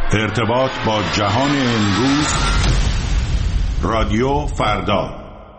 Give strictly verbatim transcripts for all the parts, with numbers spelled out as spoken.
ارتباط با جهان امروز، رادیو فردا.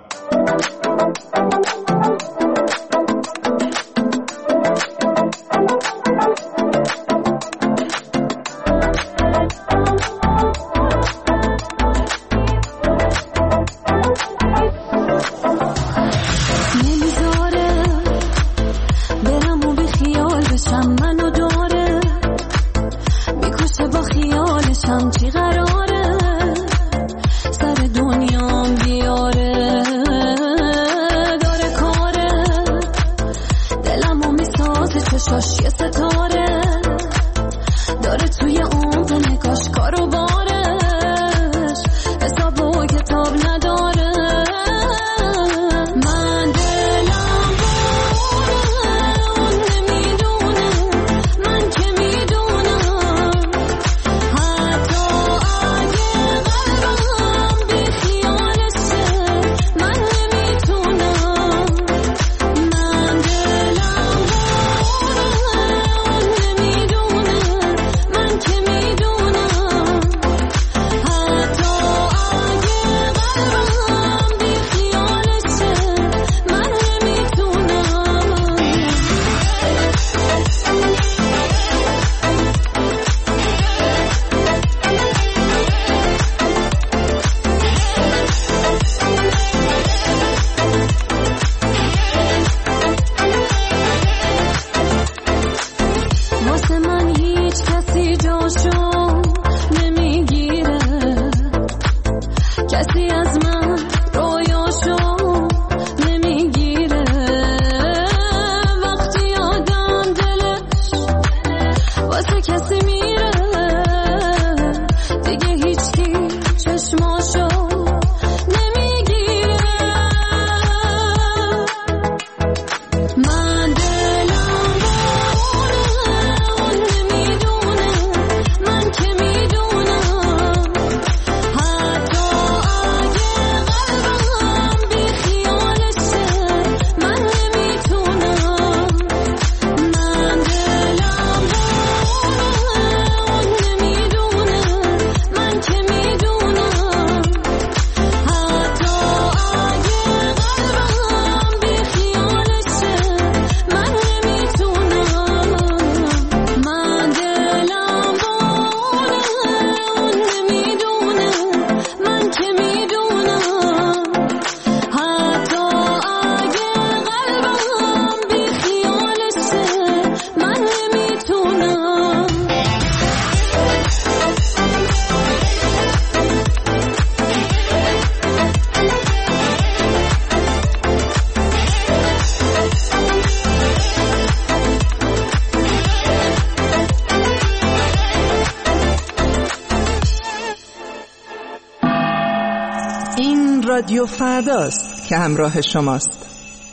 رادیو فرداست که همراه شماست.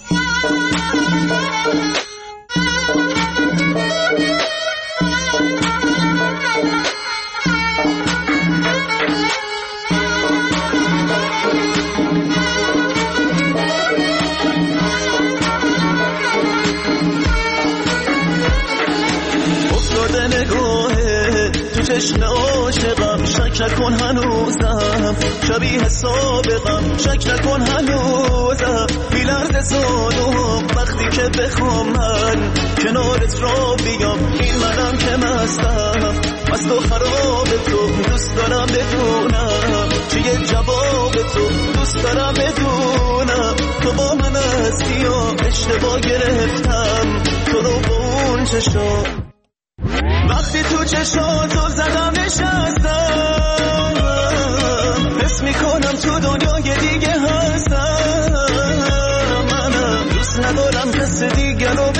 افتاده نگاهه تو چشم عاشقم، شک نکن هنوزم شبیه سابقم، شک نکن هنوزم بی‌لرز زانوم وقتی که بخوام من کنارت را بیام، این منم که مستم مست و خراب تو، دوست دارم بدونم چیه جواب تو، دوست دارم بدونم تو با من هستی یا اشتباه گرفتم تو رو با اون چشم، وقتی تو چشاتو زدم نشستم حس میکنم تو دنیای دیگه هستم، منم دوست ندارم کس دیگه رو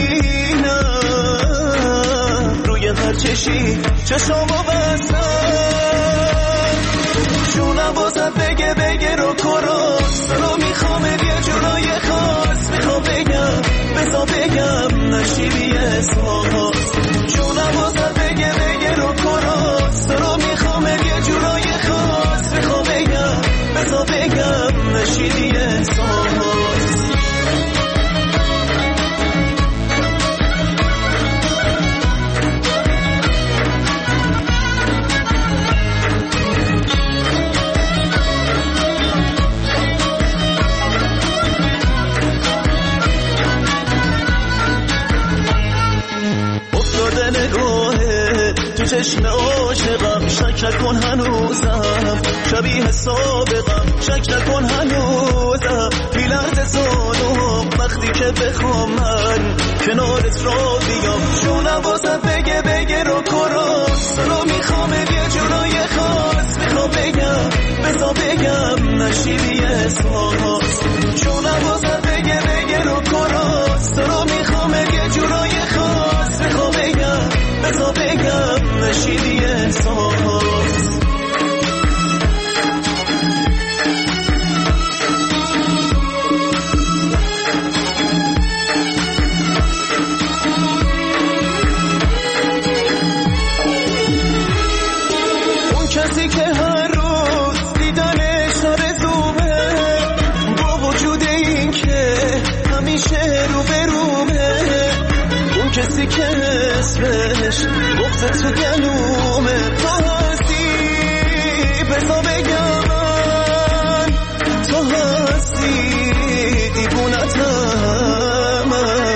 ببینم، روی هر چشی چشامو بستم، جونم بازت بگه بگه رو کراس رو میخوام یه جورای خاص، میخوام بگم بزا بگم نشیدی اسماس، جونم بازت بگه بگه رو کراس رو میخوام یه جورای خاص، میخوام بگم بزا بگم نشیدی اسماس. تو چشم عاشقم شک نکن هنوزم شبیه سابقم شک نکن هنوزم میلرد زانوم وقتی که بخوام من کنارت را بیام جونم واسه بگه بگه رو کراست رو میخوام یه جورای خاص میخوام بگم بزا بگم نشیدی احساس جونم واسه بگه بگه رو کراست رو میخوام یه جورای خاص میخوام بگم بزا بگم نشیدی احساس اون کسی که هر روز دیدنش آرزومه با وجود این که همیشه رو به رومه اون کسی که اسمش گفته تو گلومه تو هستی بزا بگم من تو هستی دیوونتم من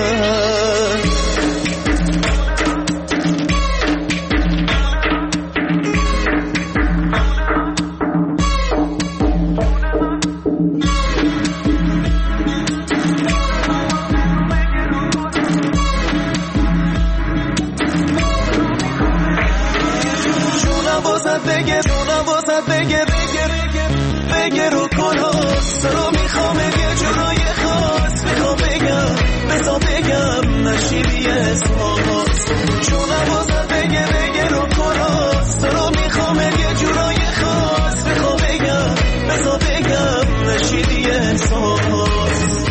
بگه جونم واسه بگه بگه بگه رو کلاس رو میخوام یه جورای خاص میخوام بگم بزا بگم نشیدی احساس جونم واسه بگه بگه رو کلاس رو میخوام یه جورای خاص میخوام بگم بزا بگم نشیدی احساس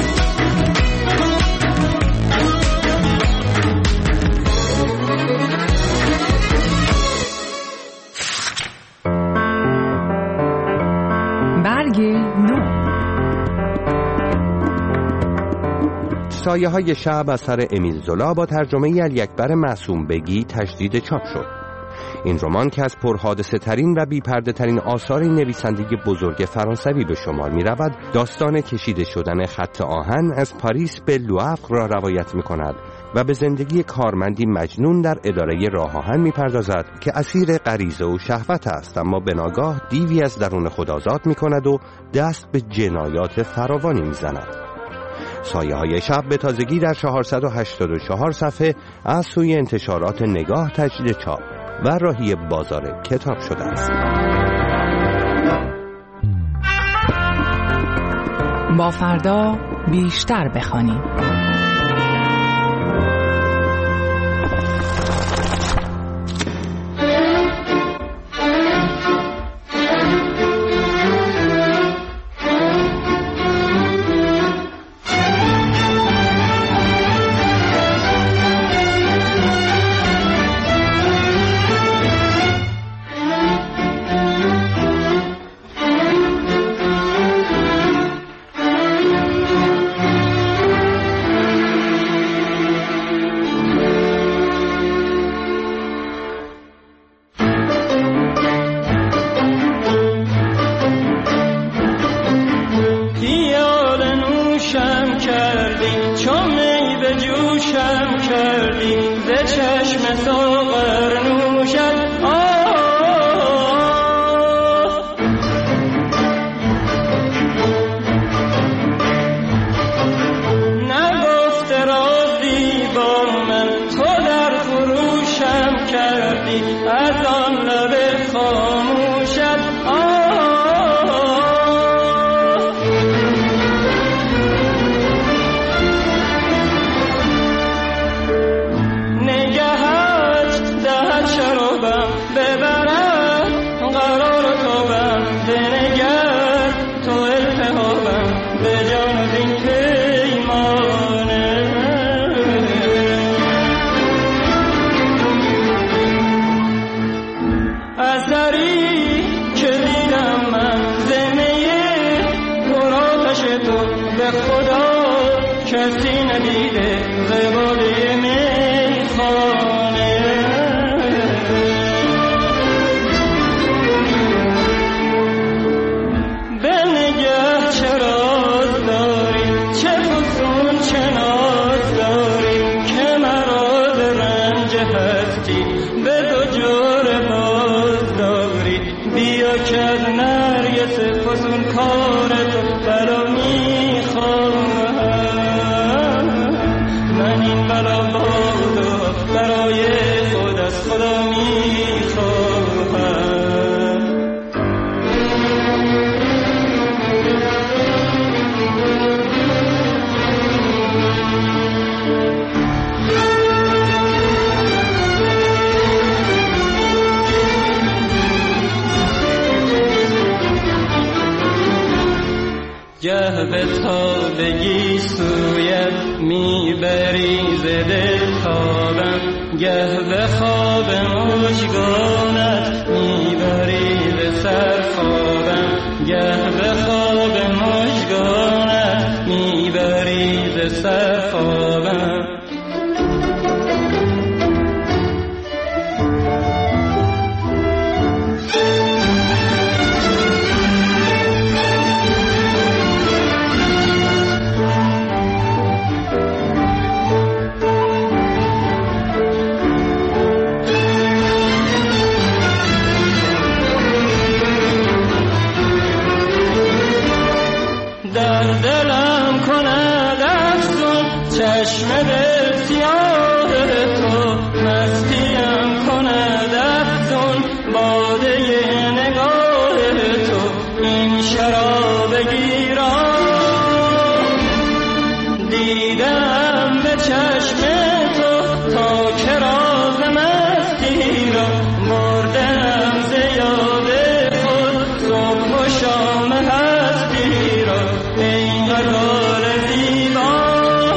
سایه های شب اثر امیل زولا با ترجمه علی‌اکبر معصوم بگی تجدید چاپ شد. این رمان که از پرحادثه ترین و بی‌پرده ترین آثار نویسنده بزرگ فرانسوی به شمار می رود، داستان کشیده شدن خط آهن از پاریس به لوآفر را روایت می کند و به زندگی کارمندی مجنون در اداره راه آهن می پردازد که اسیر غریزه و شهوت است، اما به ناگاه دیوی از درون خود آزاد می کند و دست به جنایات فراوانی می زند. سایه های شب به تازگی در چهارصد و هشتاد و چهار صفحه از سوی انتشارات نگاه تجدید چاپ و راهی بازار کتاب شده است. با فردا بیشتر بخوانیم. به دو جور باز داری. بیا که از نرگس فسون کار تو بلا میخواهم. من این بلا بادو برای خود از خدا میخواهم. گه به تابگی سویت میبری ز دل خوابم، گه به خواب مژگانت میبری به سر خوابم، گه به خواب مژگانت میبری به سر خوابم. چشم دل سیاه تو مستیم کند افزون باده نگاه تو. این شراب گیران دیدم به چشم تو تا که راز مستی را بردم ز یاد خود صبح و شام هستی را. این غزال زیبا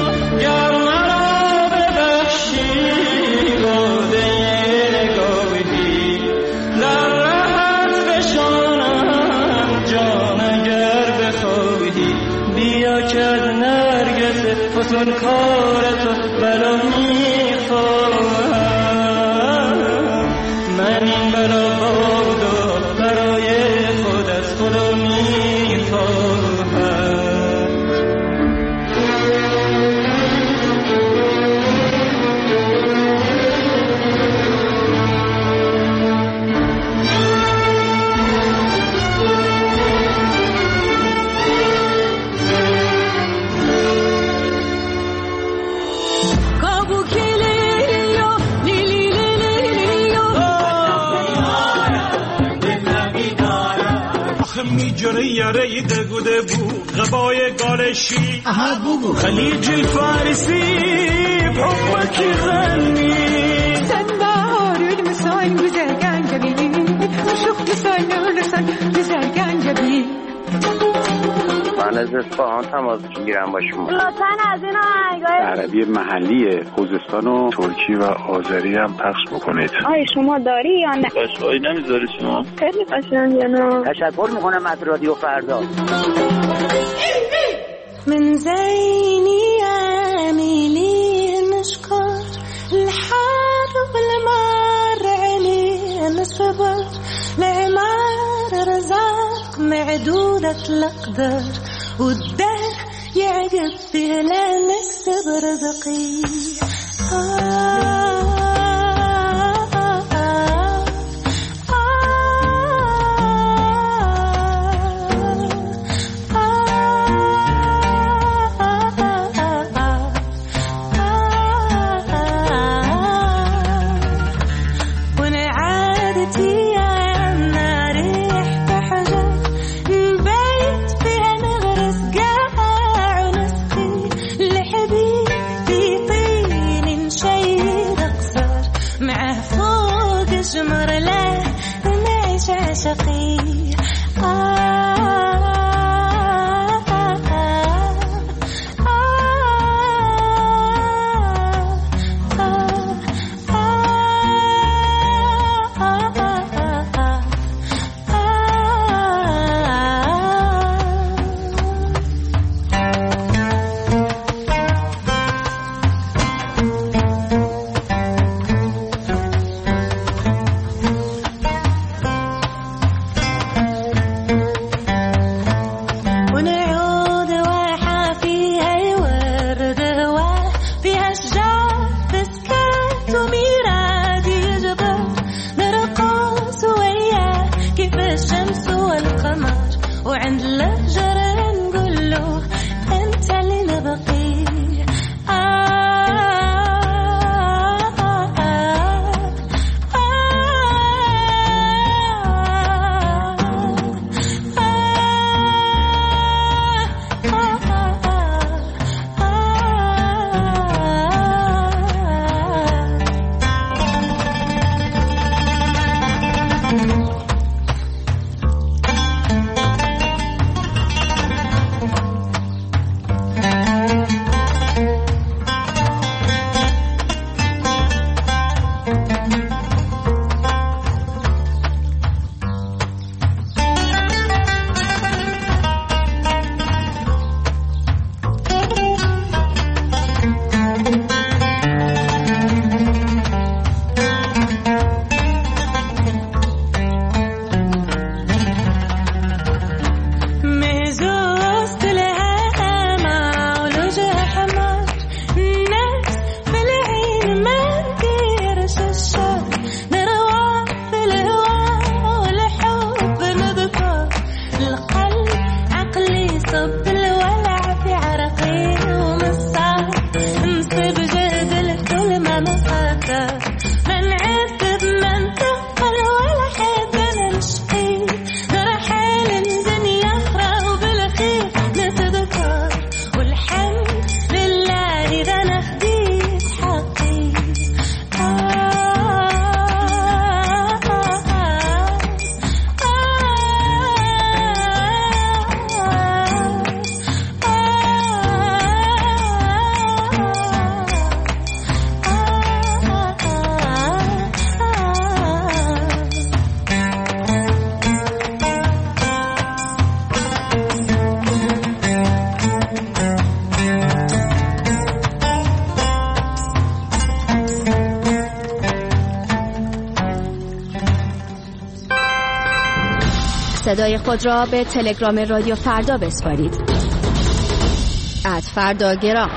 فسون کارتو بلا میخواهم. من این بلا بادو برای خود از خدا میخواهم. میجره یاره دگوده بو غبای گالشی خلیج الفارسی بحبك غني سنبار المساين بزرگان جبی وشوخ لسان لسان بزرگان جبی. من از اصفهان تماس میگیرم با شما. لطفاً از این آهنگای عربی محلی خوزستان و ترکی و آذری هم پخش بکنید. آیا شما داری یا نه؟ قشنگی نمیذاری شما؟ خیلی قشنگه نه. تشکر میکنم از رادیو فردا. من زيني عاملي نشكر الحار والمار علينا صبر العمار رزاق معدودة الأقدار والدهر يعقب فينا نكسب رزقي. آه صدای خود را به تلگرام رادیو فردا بسپارید. ات فرداگرام.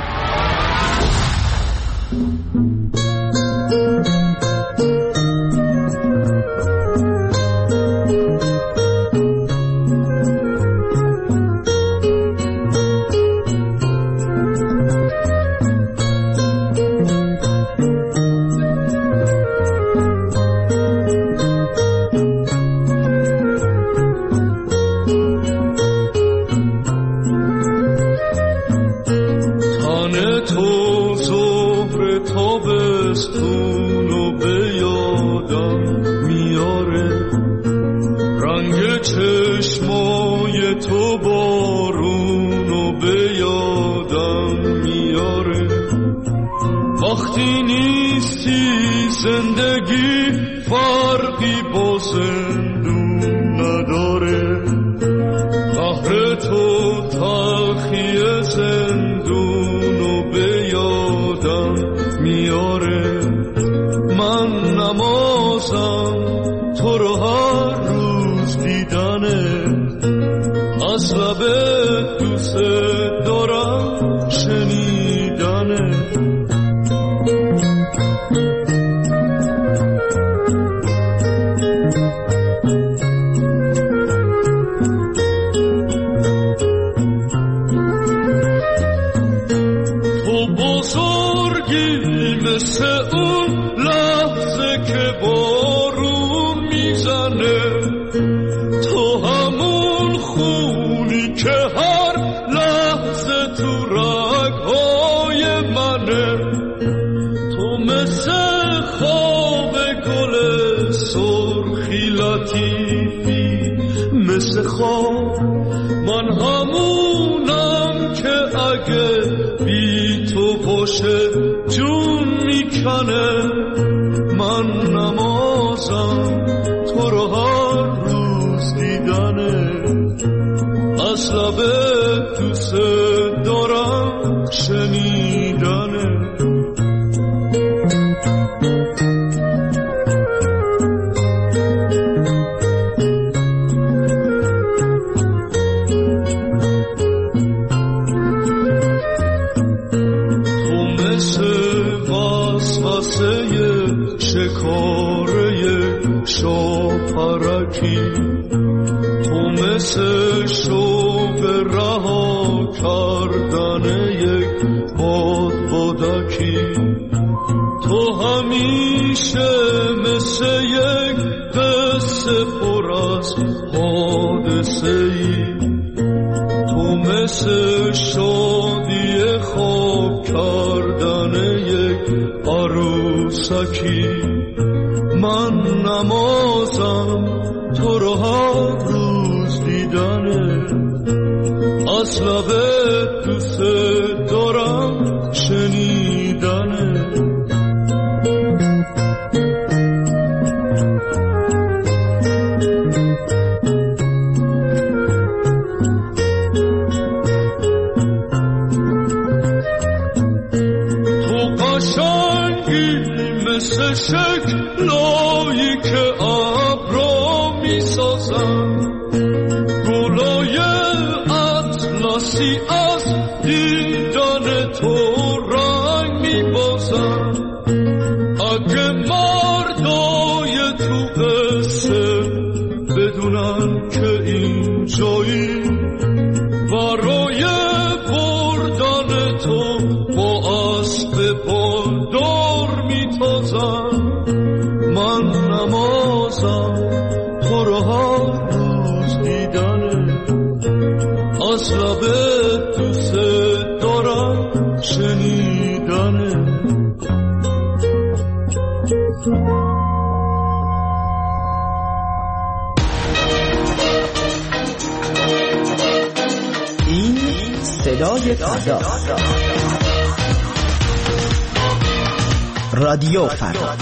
رادیو فردا.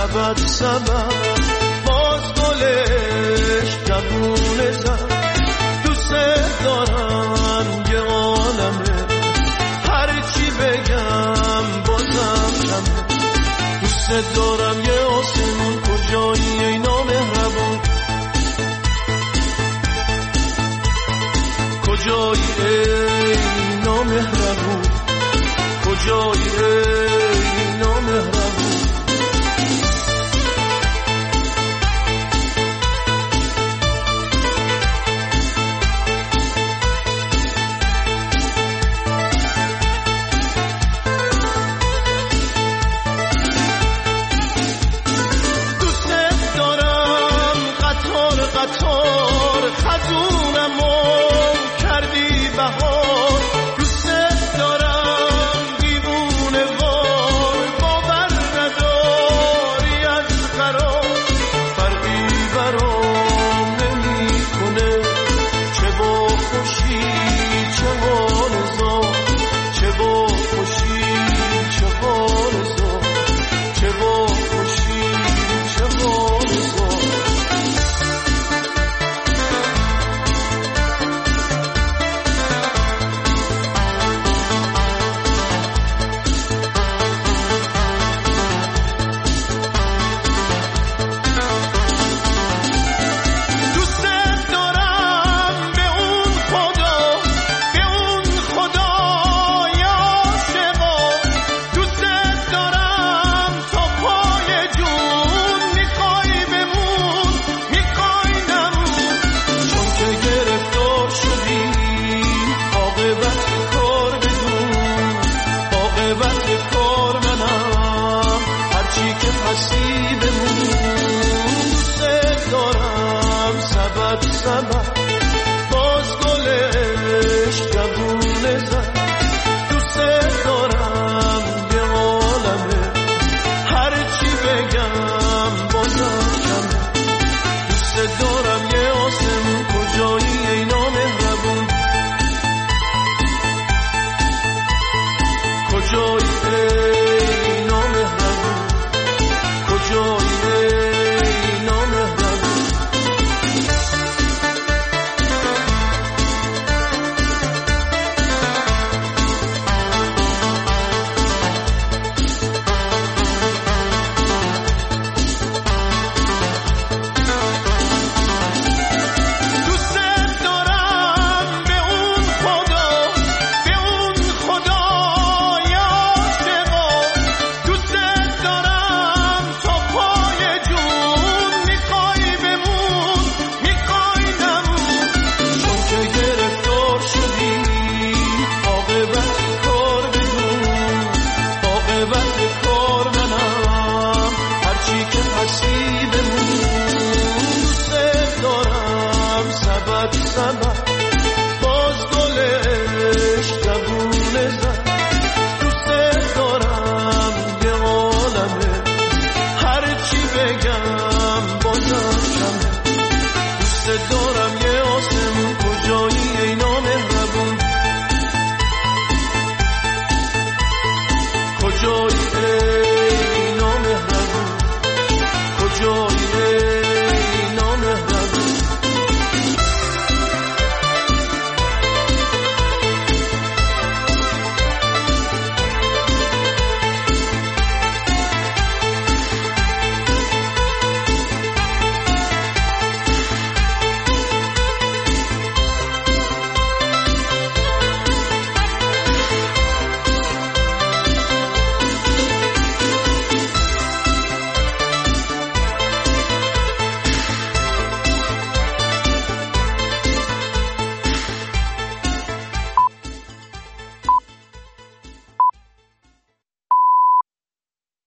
سبب سبب باز گلش جوونه زد دوست دارم یه عالمه هرچی بگم بازم کمه دوست دارم یه